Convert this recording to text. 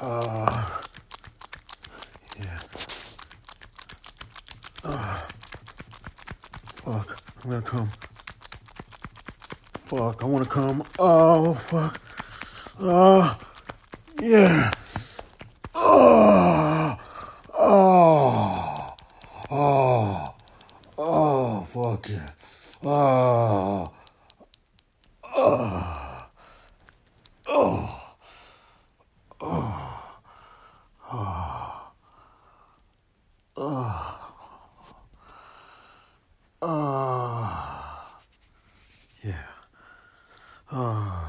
Yeah. Fuck. I'm gonna come. Fuck. I wanna come. Oh, fuck. Yeah. Oh. Oh. Oh. Oh, fuck yeah. Oh. Oh. Oh. Oh. Oh. Oh. Yeah. Oh.